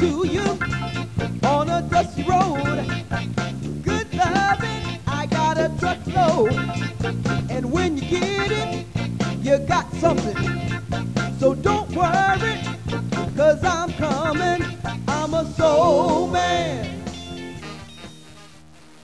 to you on a dusty road. Good loving, I got a truckload. And when you get it, you got something. So don't worry, 'cause I'm coming. I'm a soul